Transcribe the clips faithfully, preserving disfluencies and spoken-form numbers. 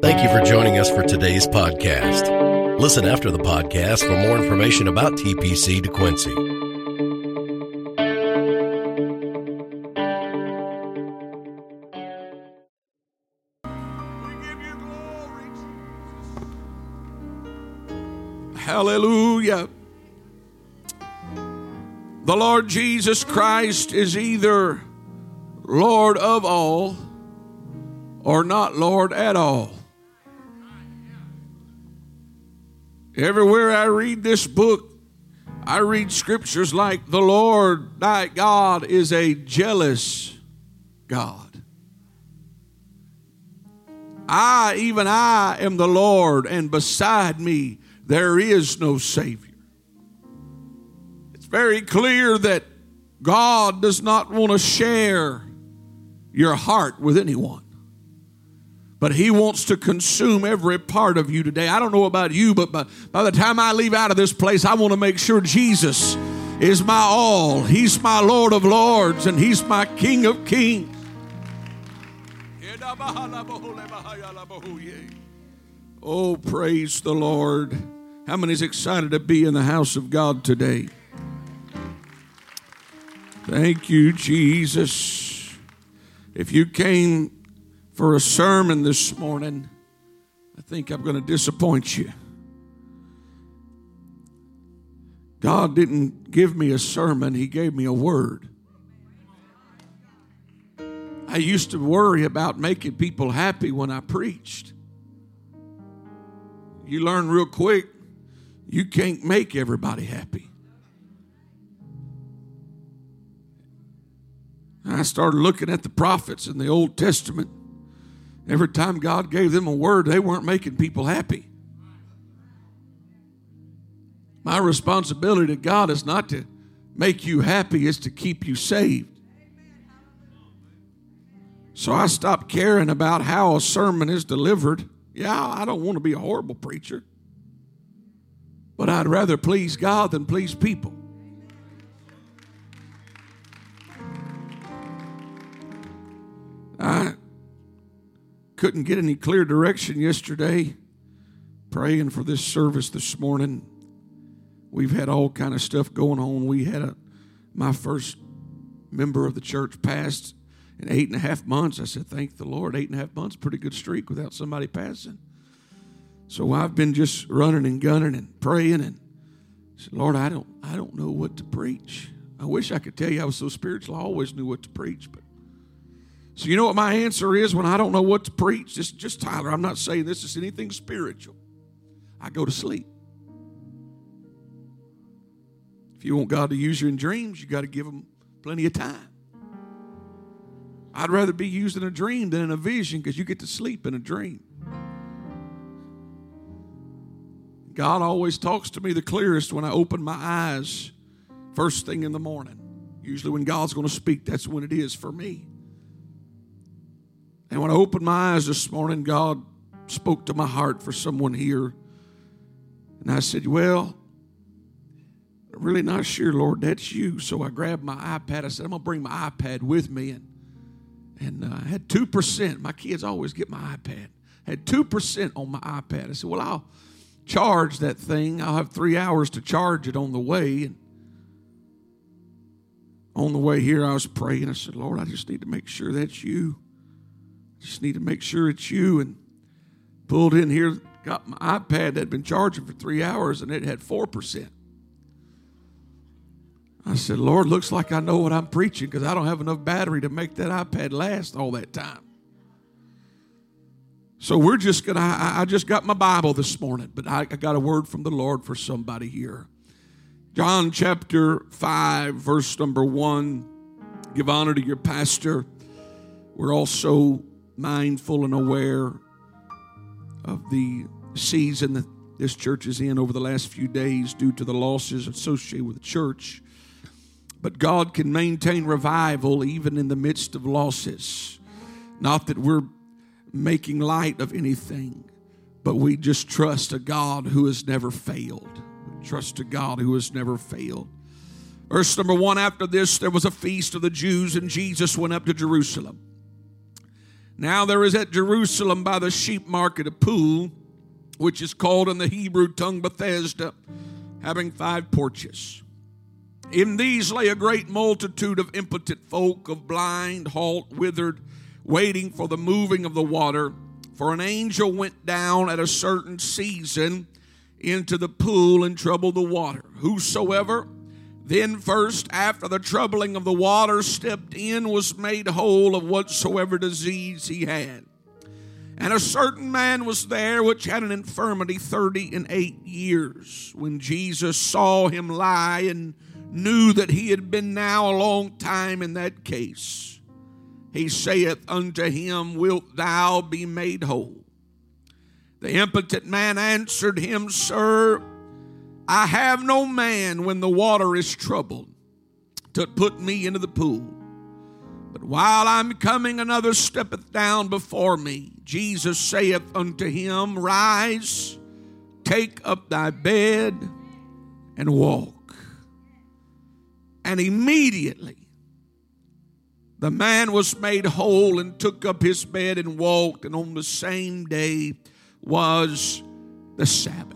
Thank you for joining us for today's podcast. Listen after the podcast for more information about T P C DeQuincy. Hallelujah. The Lord Jesus Christ is either Lord of all or not Lord at all. Everywhere I read this book, I read scriptures like the Lord thy God is a jealous God. I, even I, am the Lord, and beside me there is no Savior. It's very clear that God does not want to share your heart with anyone, but He wants to consume every part of you today. I don't know about you, but by, by the time I leave out of this place, I want to make sure Jesus is my all. He's my Lord of lords, and He's my King of kings. Oh, praise the Lord. How many is excited to be in the house of God today? Thank you, Jesus. If you came for a sermon this morning, I think I'm going to disappoint you. God didn't give me a sermon, He gave me a word. I used to worry about making people happy when I preached. You learn real quick, you can't make everybody happy. I started looking at the prophets in the Old Testament. Every time God gave them a word, they weren't making people happy. My responsibility to God is not to make you happy, it's to keep you saved. So I stopped caring about how a sermon is delivered. Yeah, I don't want to be a horrible preacher, but I'd rather please God than please people. I couldn't get any clear direction yesterday praying for this service this morning. We've had all kind of stuff going on. We had a my first member of the church passed in eight and a half months. I said, thank the Lord. Eight and a half months, pretty good streak without somebody passing. So I've been just running and gunning and praying and I said, Lord, I don't I don't know what to preach. I wish I could tell you I was so spiritual. I always knew what to preach, but so you know what my answer is when I don't know what to preach? Just, just Tyler, I'm not saying this is anything spiritual. I go to sleep. If you want God to use you in dreams, you got to give Him plenty of time. I'd rather be used in a dream than in a vision because you get to sleep in a dream. God always talks to me the clearest when I open my eyes first thing in the morning. Usually when God's going to speak, that's when it is for me. And when I opened my eyes this morning, God spoke to my heart for someone here. And I said, well, I'm really not sure, Lord, that's you. So I grabbed my iPad. I said, I'm going to bring my iPad with me. And, and uh, I had two percent. My kids always get my iPad. I had two percent on my iPad. I said, well, I'll charge that thing. I'll have three hours to charge it on the way. And on the way here, I was praying. I said, Lord, I just need to make sure that's you. Just need to make sure it's you. And pulled in here, got my iPad that had been charging for three hours, and it had four percent. I said, Lord, looks like I know what I'm preaching because I don't have enough battery to make that iPad last all that time. So we're just going to, I just got my Bible this morning, but I, I got a word from the Lord for somebody here. John chapter five, verse number one. Give honor to your pastor. We're also mindful and aware of the season that this church is in over the last few days due to the losses associated with the church. But God can maintain revival even in the midst of losses. Not that we're making light of anything, but we just trust a God who has never failed. We trust a God who has never failed. Verse number one, after this, there was a feast of the Jews, and Jesus went up to Jerusalem. Now there is at Jerusalem by the sheep market a pool, which is called in the Hebrew tongue Bethesda, having five porches. In these lay a great multitude of impotent folk, of blind, halt, withered, waiting for the moving of the water. For an angel went down at a certain season into the pool and troubled the water. Whosoever then first, after the troubling of the water, stepped in, was made whole of whatsoever disease he had. And a certain man was there which had an infirmity thirty and eight years. When Jesus saw him lie and knew that he had been now a long time in that case, he saith unto him, Wilt thou be made whole? The impotent man answered him, Sir, I have no man when the water is troubled to put me into the pool. But while I'm coming, another steppeth down before me. Jesus saith unto him, Rise, take up thy bed, and walk. And immediately the man was made whole and took up his bed and walked. And on the same day was the Sabbath.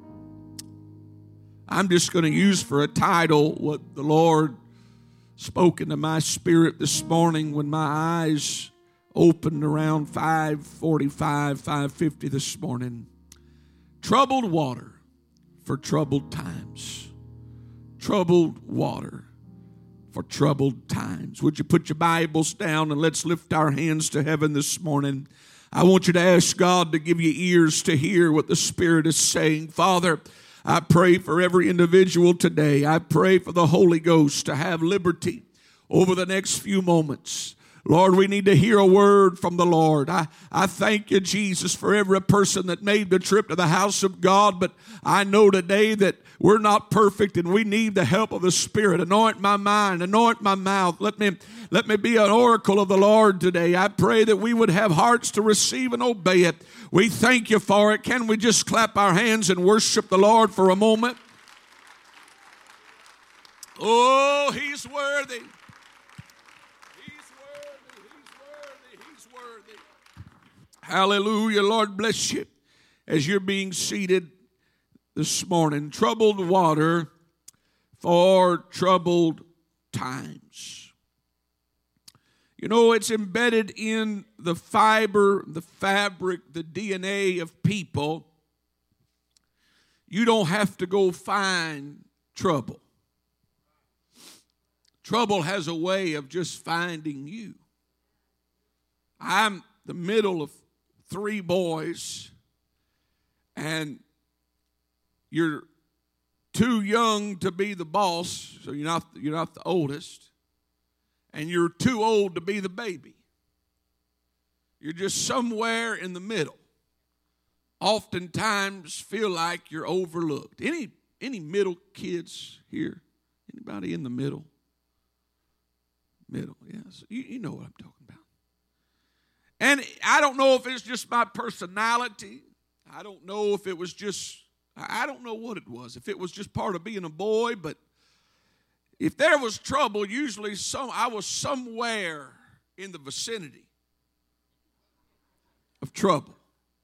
I'm just going to use for a title what the Lord spoke into my spirit this morning when my eyes opened around five forty-five, five fifty this morning. Troubled water for troubled times. Troubled water for troubled times. Would you put your Bibles down and let's lift our hands to heaven this morning. I want you to ask God to give you ears to hear what the Spirit is saying. Father, I pray for every individual today. I pray for the Holy Ghost to have liberty over the next few moments. Lord, we need to hear a word from the Lord. I, I thank you, Jesus, for every person that made the trip to the house of God. But I know today that we're not perfect and we need the help of the Spirit. Anoint my mind, anoint my mouth. Let me, let me be an oracle of the Lord today. I pray that we would have hearts to receive and obey it. We thank you for it. Can we just clap our hands and worship the Lord for a moment? Oh, He's worthy. Hallelujah. Lord bless you as you're being seated this morning. Troubled water for troubled times. You know, it's embedded in the fiber, the fabric, the D N A of people. You don't have to go find trouble. Trouble has a way of just finding you. I'm the middle of three boys, and you're too young to be the boss, so you're not, you're not the oldest, and you're too old to be the baby. You're just somewhere in the middle. Oftentimes feel like you're overlooked. Any, any middle kids here? Anybody in the middle? Middle, yes. You, you know what I'm talking about. And I don't know if it's just my personality. I don't know if it was just, I don't know what it was. If it was just part of being a boy, but if there was trouble, usually some I was somewhere in the vicinity of trouble.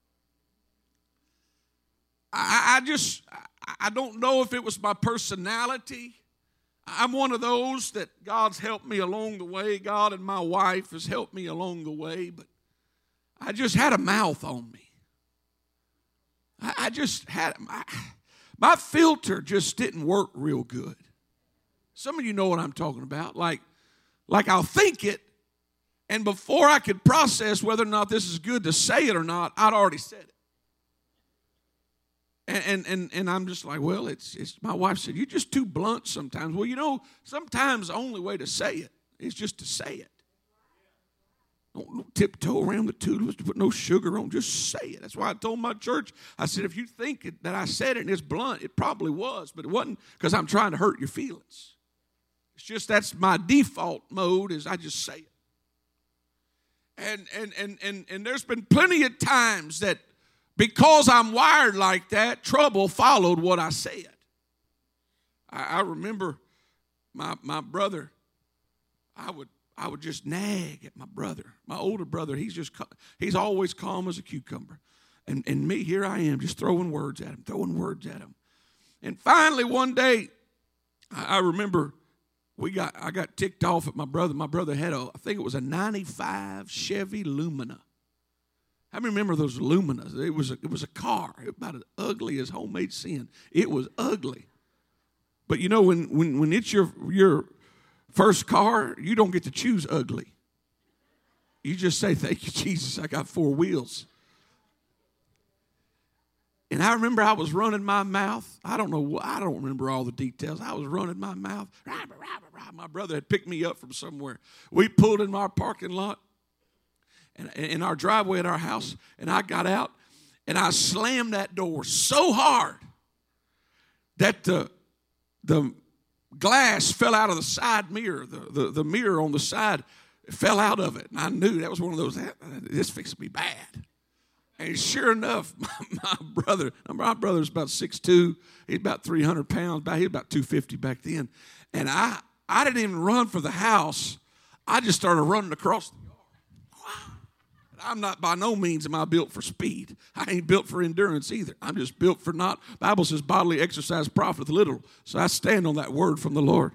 I, I just, I don't know if it was my personality. I'm one of those that God's helped me along the way. God and my wife has helped me along the way, but I just had a mouth on me. I, I just had, my, my filter just didn't work real good. Some of you know what I'm talking about. Like, like I'll think it, and before I could process whether or not this is good to say it or not, I'd already said it. And, and, and, and I'm just like, well, it's, it's, my wife said, you're just too blunt sometimes. Well, you know, sometimes the only way to say it is just to say it. Don't, don't tiptoe around the toodles to put no sugar on. Just say it. That's why I told my church, I said, if you think it, that I said it and it's blunt, it probably was, but it wasn't because I'm trying to hurt your feelings. It's just that's my default mode is I just say it. And, and, and, and, and there's been plenty of times that because I'm wired like that, trouble followed what I said. I, I remember my, my brother, I would I would just nag at my brother. My older brother, he's just he's always calm as a cucumber. And, and me, here I am, just throwing words at him, throwing words at him. And finally, one day, I, I remember we got I got ticked off at my brother. My brother had a, I think it was a ninety-five Chevy Lumina. I remember those Luminas. It was a, it was a car, about as ugly as homemade sin. It was ugly. But you know, when when when it's your your first car, you don't get to choose ugly. You just say, "Thank you, Jesus, I got four wheels." And I remember I was running my mouth. I don't know. I don't remember all the details. I was running my mouth. My brother had picked me up from somewhere. We pulled in our parking lot, and in our driveway at our house, and I got out, and I slammed that door so hard that the the glass fell out of the side mirror. The, the, the mirror on the side fell out of it, and I knew that was one of those, this fixed to be bad. And sure enough, my, my brother, my brother's about six foot two, he's about three hundred pounds, he was about two fifty back then, and I, I didn't even run for the house. I just started running across the yard. Wow. I'm not, by no means am I built for speed. I ain't built for endurance either. I'm just built for not, the Bible says bodily exercise profiteth little. So I stand on that word from the Lord.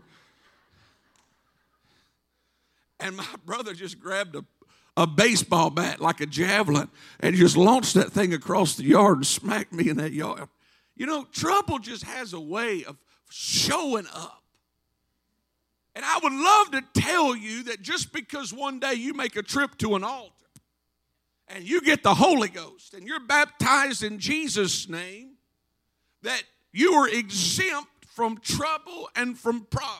And my brother just grabbed a, a baseball bat like a javelin and just launched that thing across the yard and smacked me in that yard. You know, trouble just has a way of showing up. And I would love to tell you that just because one day you make a trip to an altar and you get the Holy Ghost and you're baptized in Jesus' name, that you are exempt from trouble and from problems.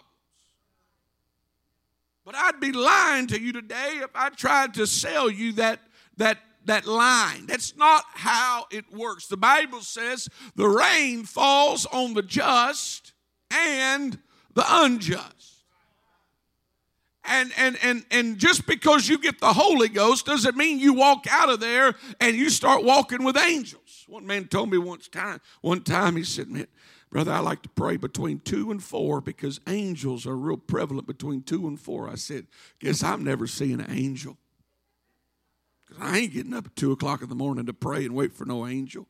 But I'd be lying to you today if I tried to sell you that, that, that line. That's not how it works. The Bible says the rain falls on the just and the unjust. And, and, and, and just because you get the Holy Ghost doesn't mean you walk out of there and you start walking with angels. One man told me once time, one time, he said, man, brother, I like to pray between two and four because angels are real prevalent between two and four. I said, guess I'm never seeing an angel. Because I ain't getting up at two o'clock in the morning to pray and wait for no angel.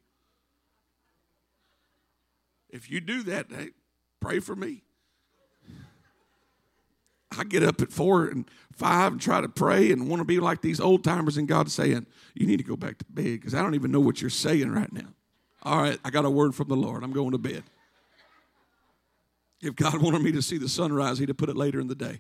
If you do that, hey, pray for me. I get up at four and five and try to pray and want to be like these old timers and God saying, you need to go back to bed because I don't even know what you're saying right now. All right, I got a word from the Lord. I'm going to bed. If God wanted me to see the sunrise, he'd have put it later in the day.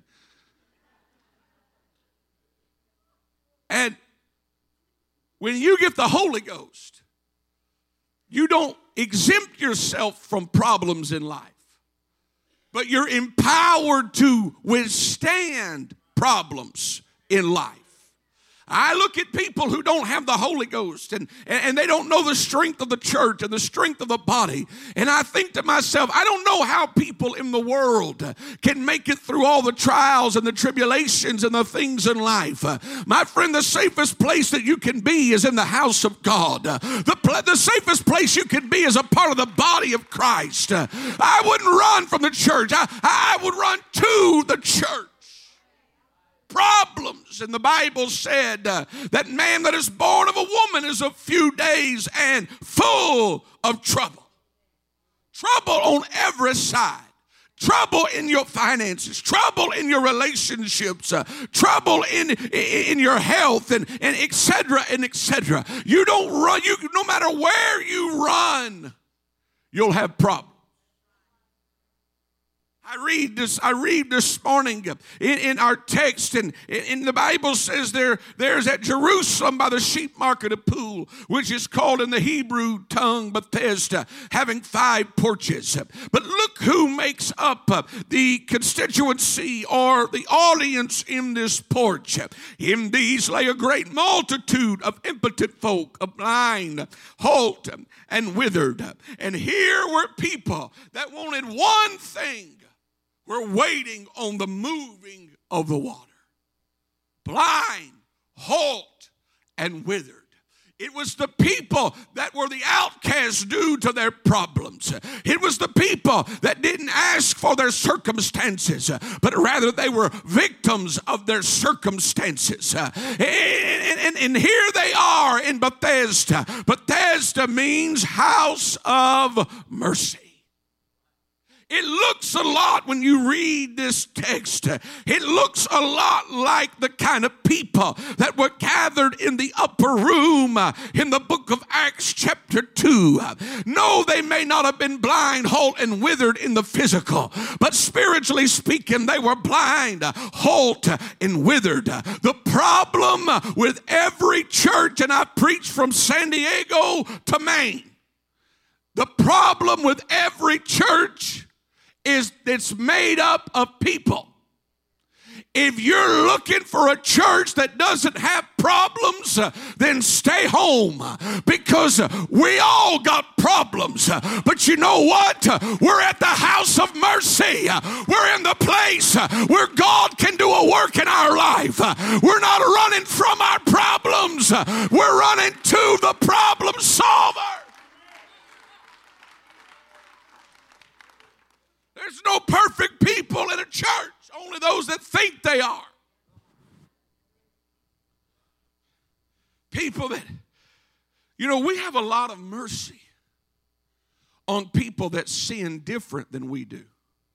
And when you get the Holy Ghost, you don't exempt yourself from problems in life. But you're empowered to withstand problems in life. I look at people who don't have the Holy Ghost and, and they don't know the strength of the church and the strength of the body. And I think to myself, I don't know how people in the world can make it through all the trials and the tribulations and the things in life. My friend, the safest place that you can be is in the house of God. The, the safest place you can be is a part of the body of Christ. I wouldn't run from the church. I, I would run to the church. Problems. And the Bible said uh, that man that is born of a woman is a few days and full of trouble. Trouble on every side. Trouble in your finances, trouble in your relationships, uh, trouble in, in in your health, and and et cetera and et cetera. You don't run. You no matter where you run, you'll have problems. I read this. I read this morning in, in our text, and in, in the Bible says there there's at Jerusalem by the sheep market a pool, which is called in the Hebrew tongue Bethesda, having five porches. But look who makes up the constituency or the audience in this porch. In these lay a great multitude of impotent folk, of blind, halt, and withered. And here were people that wanted one thing. We're waiting on the moving of the water. Blind, halt, and withered. It was the people that were the outcasts due to their problems. It was the people that didn't ask for their circumstances, but rather they were victims of their circumstances. And, and, and here they are in Bethesda. Bethesda means house of mercy. It looks a lot when you read this text. It looks a lot like the kind of people that were gathered in the upper room in the book of Acts chapter two. No, they may not have been blind, halt, and withered in the physical, but spiritually speaking, they were blind, halt, and withered. The problem with every church, and I preach from San Diego to Maine, the problem with every church is it's made up of people. If you're looking for a church that doesn't have problems, then stay home, because we all got problems. But you know what? We're at the house of mercy. We're in the place where God can do a work in our life. We're not running from our problems. We're running to the problem solver. There's no perfect people in a church, only those that think they are. People that, you know, we have a lot of mercy on people that sin different than we do.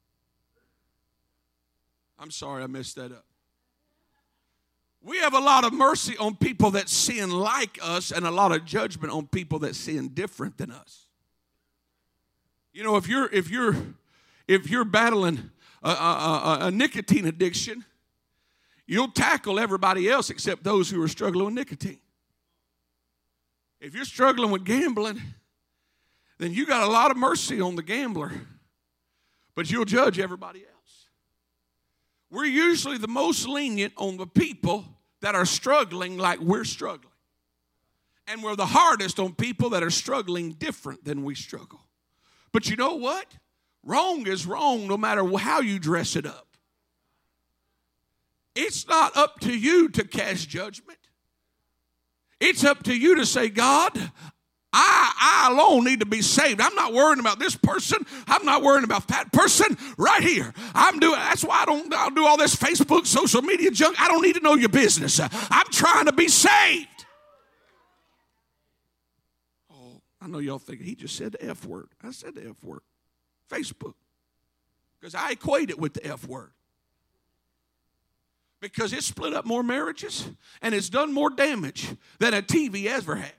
I'm sorry I messed that up. We have a lot of mercy on people that sin like us, and a lot of judgment on people that sin different than us. You know, if you're if you're If you're battling a, a, a, a nicotine addiction, you'll tackle everybody else except those who are struggling with nicotine. If you're struggling with gambling, then you got a lot of mercy on the gambler, but you'll judge everybody else. We're usually the most lenient on the people that are struggling like we're struggling. And we're the hardest on people that are struggling different than we struggle. But you know what? Wrong is wrong no matter how you dress it up. It's not up to you to cast judgment. It's up to you to say, God, I, I alone need to be saved. I'm not worrying about this person. I'm not worrying about that person right here. I'm doing. That's why I don't I'll do all this Facebook, social media junk. I don't need to know your business. I'm trying to be saved. Oh, I know y'all thinking he just said the F word. I said the F word. Facebook, because I equate it with the F word, because it's split up more marriages and it's done more damage than a T V ever has.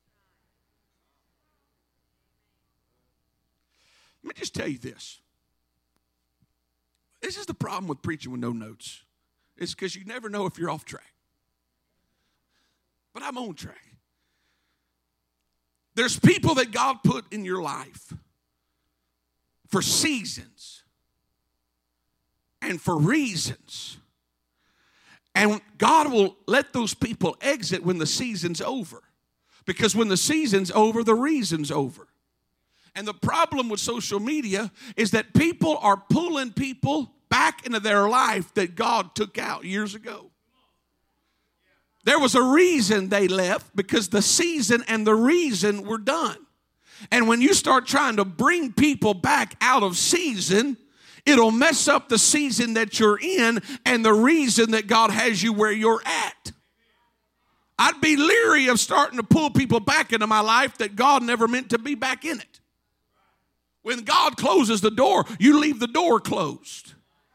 Let me just tell you this. This is the problem with preaching with no notes. It's because you never know if you're off track. But I'm on track. There's people that God put in your life for seasons and for reasons. And God will let those people exit when the season's over. Because when the season's over, the reason's over. And the problem with social media is that people are pulling people back into their life that God took out years ago. There was a reason they left, because the season and the reason were done. And when you start trying to bring people back out of season, it'll mess up the season that you're in and the reason that God has you where you're at. I'd be leery of starting to pull people back into my life that God never meant to be back in it. When God closes the door, you leave the door closed.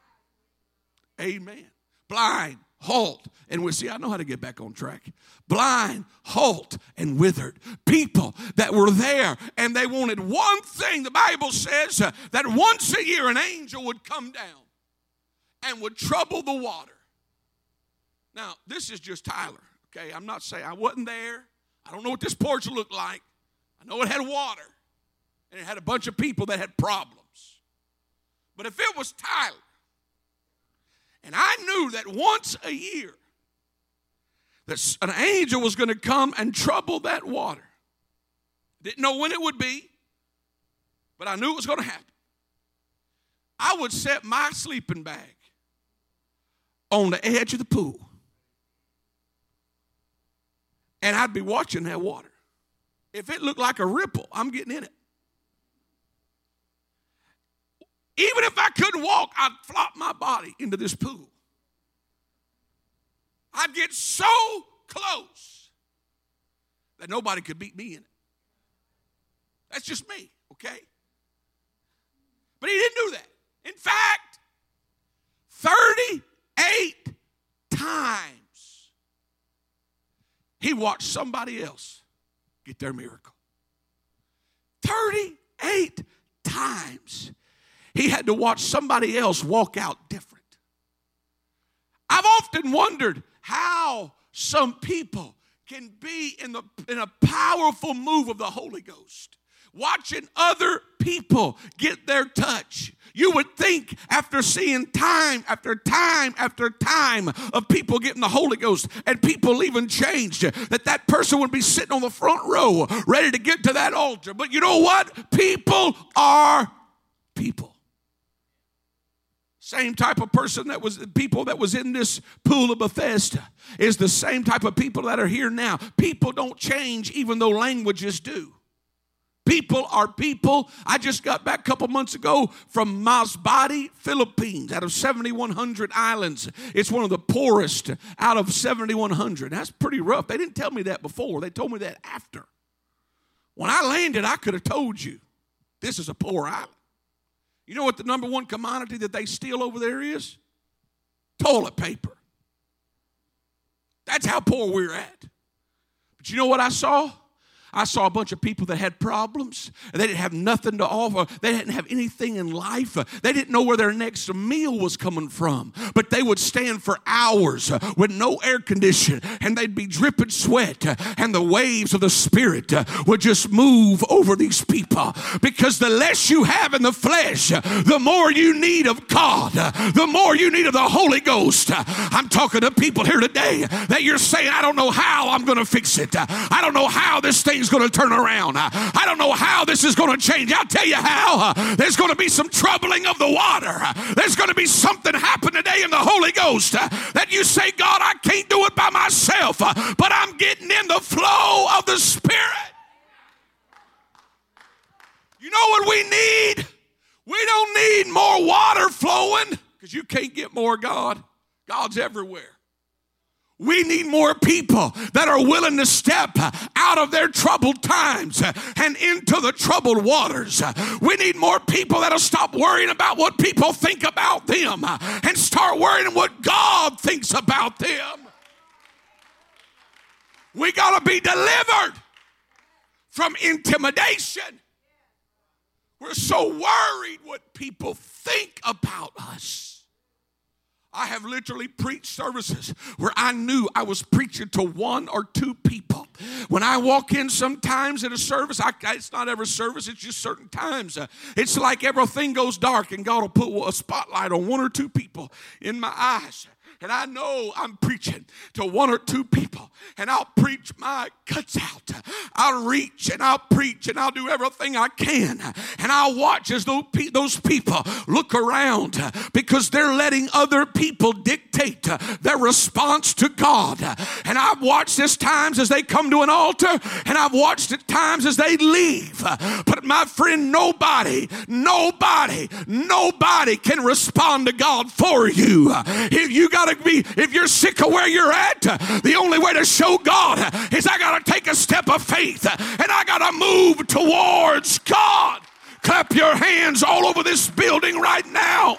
Amen. Blind, halt, and we see, I know how to get back on track. Blind, halt, and withered. People that were there and they wanted one thing. The Bible says uh, that once a year an angel would come down and would trouble the water. Now, this is just Tyler, okay? I'm not saying I wasn't there. I don't know what this porch looked like. I know it had water and it had a bunch of people that had problems. But if it was Tyler, and I knew that once a year that an angel was going to come and trouble that water. Didn't know when it would be, but I knew it was going to happen. I would set my sleeping bag on the edge of the pool. and I'd be watching that water. If it looked like a ripple, I'm getting in it. Even if I couldn't walk, I'd flop my body into this pool. I'd get so close that nobody could beat me in it. That's just me, okay? But he didn't do that. In fact, thirty-eight times he watched somebody else get their miracle. thirty-eight times he had to watch somebody else walk out different. I've often wondered how some people can be in, the, in a powerful move of the Holy Ghost, watching other people get their touch. You would think after seeing time after time after time of people getting the Holy Ghost and people even changed, that that person would be sitting on the front row ready to get to that altar. But you know what? People are people. Same type of person that was, people that was in this pool of Bethesda is the same type of people that are here now. People don't change even though languages do. People are people. I just got back a couple months ago from Masbate, Philippines, out of seventy-one hundred islands. It's one of the poorest out of seventy-one hundred. That's pretty rough. They didn't tell me that before. They told me that after. When I landed, I could have told you, this is a poor island. You know what the number one commodity that they steal over there is? Toilet paper. That's how poor we're at. But you know what I saw? I saw a bunch of people that had problems. They didn't have nothing to offer. They didn't have anything in life. They didn't know where their next meal was coming from. But they would stand for hours with no air conditioning, and they'd be dripping sweat, and the waves of the Spirit would just move over these people. Because the less you have in the flesh, the more you need of God, the more you need of the Holy Ghost. I'm talking to people here today that you're saying, I don't know how I'm going to fix it. I don't know how this thing is going to turn around. I don't know how this is going to change. I'll tell you how. There's going to be some troubling of the water. There's going to be something happen today in the Holy Ghost that you say, God, I can't do it by myself, but I'm getting in the flow of the Spirit. You know what we need? We don't need more water flowing, because you can't get more God. God's everywhere. We need more people that are willing to step out of their troubled times and into the troubled waters. We need more people that'll stop worrying about what people think about them and start worrying what God thinks about them. We got to be delivered from intimidation. We're so worried what people think about us. I have literally preached services where I knew I was preaching to one or two people. When I walk in sometimes in a service, I, it's not every service, it's just certain times. Uh, it's like everything goes dark and God will put a spotlight on one or two people in my eyes. And I know I'm preaching to one or two people, and I'll preach my guts out. I'll reach and I'll preach and I'll do everything I can. And I'll watch as those people look around, because they're letting other people dictate their response to God. And I've watched this times as they come to an altar, and I've watched at times as they leave. But my friend, nobody, nobody, nobody can respond to God for you. If you got to be, if you're sick of where you're at, the only way to show God is I got to take a step of faith, and I got to move towards God. Clap your hands all over this building right now.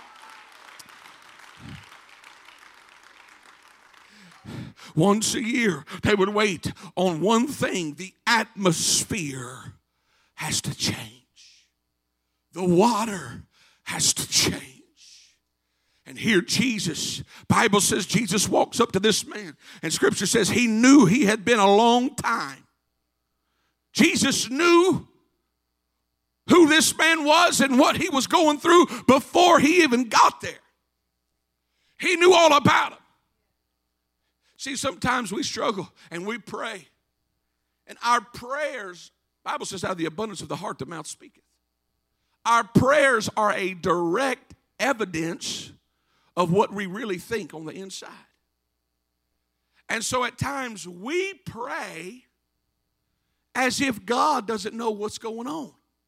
Once a year, they would wait on one thing. The atmosphere has to change. The water has to change. And here Jesus, Bible says Jesus walks up to this man, and Scripture says he knew he had been a long time. Jesus knew who this man was and what he was going through before he even got there. He knew all about him. See, sometimes we struggle and we pray, and our prayers, the Bible says, out of the abundance of the heart the mouth speaketh. Our prayers are a direct evidence of what we really think on the inside. And so at times we pray as if God doesn't know what's going on.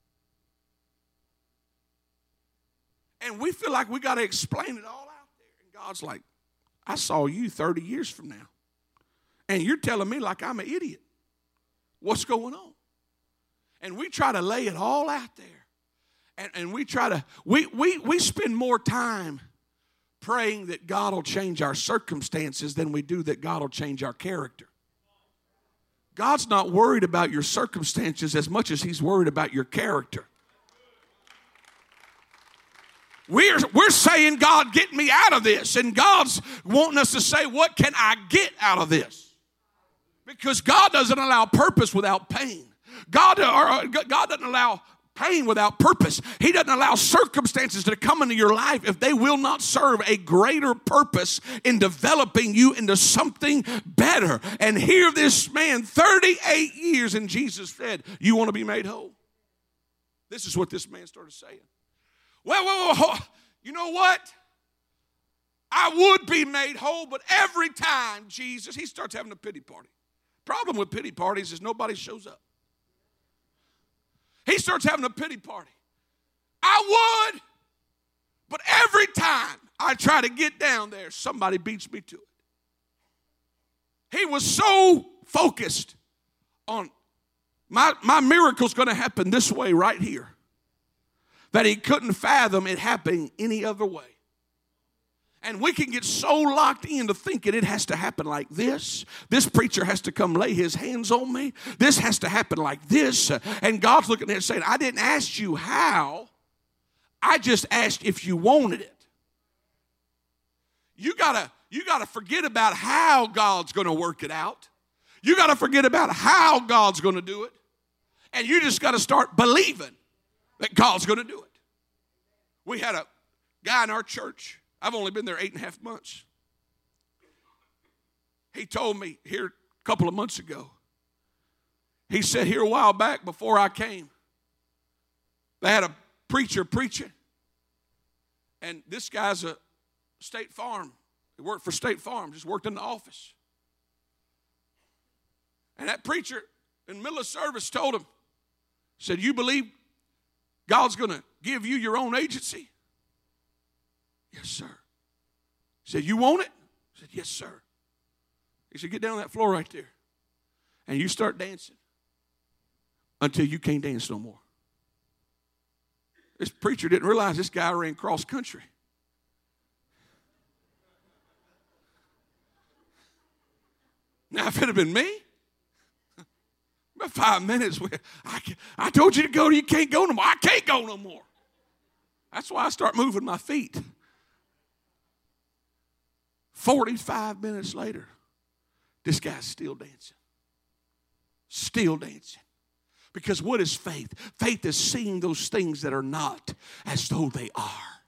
And we feel like we got to explain it all out there. And God's like, I saw you thirty years from now. And you're telling me like I'm an idiot. What's going on? And we try to lay it all out there. And, and we try to, we, we, we spend more time praying that God will change our circumstances than we do that God will change our character. God's not worried about your circumstances as much as he's worried about your character. We're, we're saying, God, get me out of this. And God's wanting us to say, what can I get out of this? Because God doesn't allow purpose without pain. God, or, God doesn't allow pain without purpose. He doesn't allow circumstances to come into your life if they will not serve a greater purpose in developing you into something better. And here this man, thirty-eight years, and Jesus said, you want to be made whole? This is what this man started saying. Well, well, well, you know what? I would be made whole, but every time, Jesus, he starts having a pity party. Problem with pity parties is nobody shows up. He starts having a pity party. I would, but every time I try to get down there, somebody beats me to it. He was so focused on my, my miracle's going to happen this way right here that he couldn't fathom it happening any other way. And we can get so locked into thinking it has to happen like this. This preacher has to come lay his hands on me. This has to happen like this. And God's looking there saying, I didn't ask you how. I just asked if you wanted it. You gotta, you gotta forget about how God's going to work it out. You got to forget about how God's going to do it. And you just got to start believing that God's going to do it. We had a guy in our church. I've only been there eight and a half months. He told me here a couple of months ago. He said here a while back before I came, they had a preacher preaching. And this guy's a State Farm. He worked for State Farm, just worked in the office. And that preacher in the middle of service told him, said, you believe God's going to give you your own agency? Yes, sir. He said, you want it? I said, yes, sir. He said, get down on that floor right there. And you start dancing until you can't dance no more. This preacher didn't realize this guy ran cross country. Now, if it had been me, about five minutes, I, I told you to go, you can't go no more. I can't go no more. That's why I start moving my feet. forty-five minutes later, this guy's still dancing. Still dancing. Because what is faith? Faith is seeing those things that are not as though they are.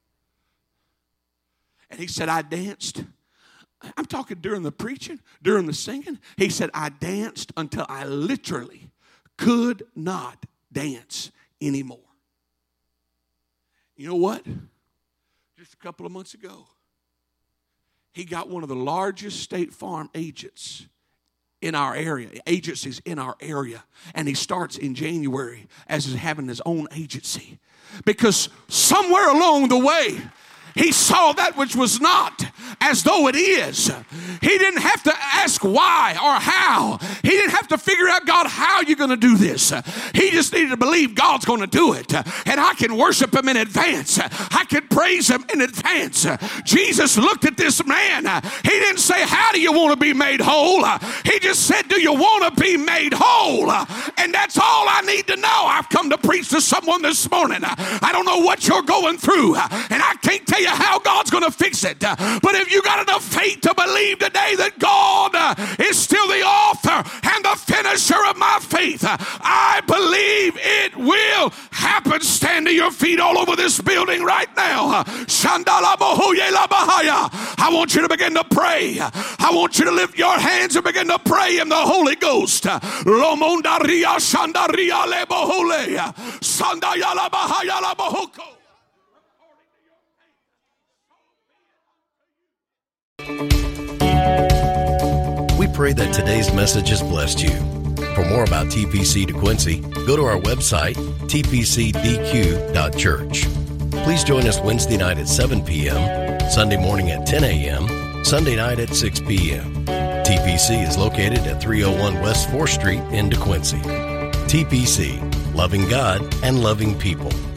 And he said, I danced. I'm talking during the preaching, during the singing. He said, I danced until I literally could not dance anymore. You know what? Just a couple of months ago, he got one of the largest State Farm agents in our area, agencies in our area. And he starts in January as having his own agency. Because somewhere along the way, he saw that which was not as though it is. He didn't have to ask why or how. He didn't have to figure out, God, how you're going to do this. He just needed to believe God's going to do it. And I can worship him in advance. I can praise him in advance. Jesus looked at this man. He didn't say, how do you want to be made whole? He just said, do you want to be made whole? And that's all I need to know. I've come to preach to someone this morning. I don't know what you're going through. And I can't tell you how God's going to fix it. But if you got enough faith to believe today that God is still the author and the finisher of my faith, I believe it will happen. Stand to your feet all over this building right now. I want you to begin to pray. I want you to lift your hands and begin to pray in the Holy Ghost. Lomondaria shandaria lebohole. Sandayala bahayala bohoko. pray that today's message has blessed you. For more about T P C DeQuincy, go to our website, t p c d q dot church. Please join us Wednesday night at seven p.m., Sunday morning at ten a.m., Sunday night at six p.m. T P C is located at three oh one West fourth Street in DeQuincy. T P C, loving God and loving people.